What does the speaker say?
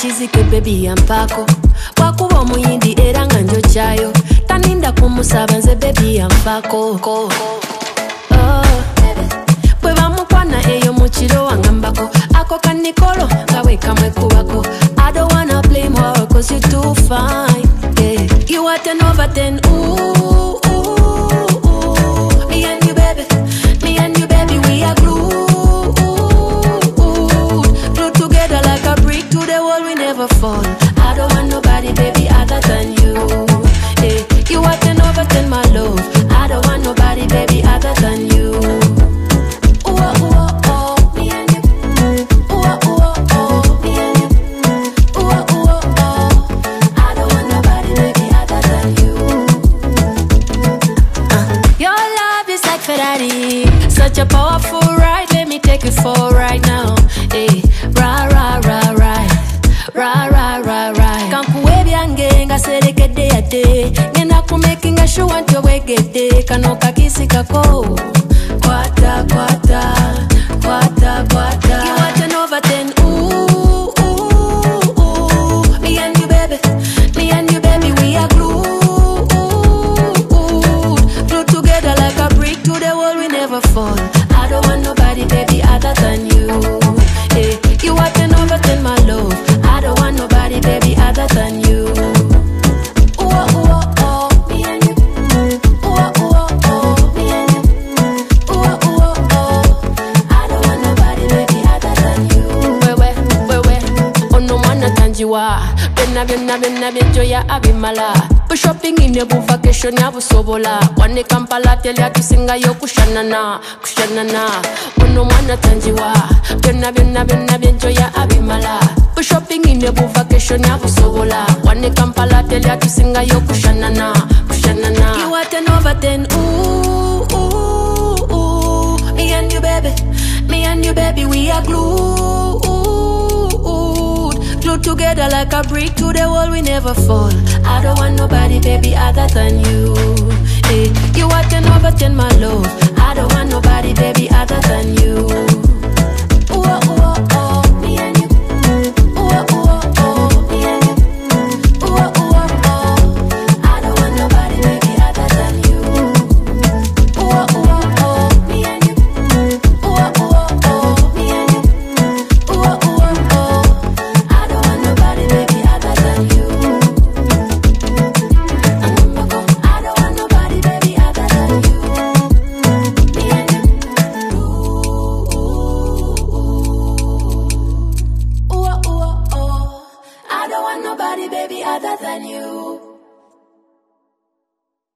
kizike baby yampako wakuba omuyindi era nga njokyayo taninda kumusaba nze baby yampako bwe bamukwana eyo mu kiro wangambako ako kanikolo nga bwe kamwekubako I don't wanna blame her cause you're too fine, yeah. You are 10 over 10, ooh, ooh, ooh. Me and you baby, we are glued together like a brick to the wall, we never fall. I don't want nobody baby other than you, yeah. You are 10 over 10 my love, I don't want nobody baby other than you. Such a powerful ride, let me take it for right now. Hey, rah rah rah rah, rah rah rah rah. Kankuwe byange nga serekedde yadde, ngenda kumakinga sure nti obwegedde kano kakisi kako. Kwata kwata kwata kwata. You are 10 over 10, ooh ooh ooh. Me and you baby, we are glued together like a brick to the wall, we never fall. I don't want nobody baby other than you, hey. You are 10 over 10 my love, I don't want nobody baby other than you. Ooh ooh oh, me and you. Ooh ooh oh, me and you. Ooh ooh oh, I don't want nobody baby other than you. Wewe ono mwana tanjiwa byonna byenjoya abimala. Shopping in a vacation ya busobola wane Kampala tell ya tusingayo kushanana ono mwana tanjiwa byonna byenjoya abimala. Shopping in a vacation ya busobola wane Kampala tell ya tusingayo kushanana. You are 10 over 10, ooh ooh ooh. Me and you baby, we are glued together like a brick to the wall, we never fall. I don't want nobody baby other than you, hey. You are 10 over 10 my love, I don't want nobody baby other than you. Ooh ooh oh, me and you. Ooh ooh oh, me and you. Ooh ooh oh, I don't want nobody baby other than you. Ooh ooh oh, me and you. Ooh ooh oh, me and you. Ooh ooh oh, I don't want nobody baby other than you. I don't want nobody baby other than you. Me and you. Ooh ooh oh, I don't want nobody baby other than you.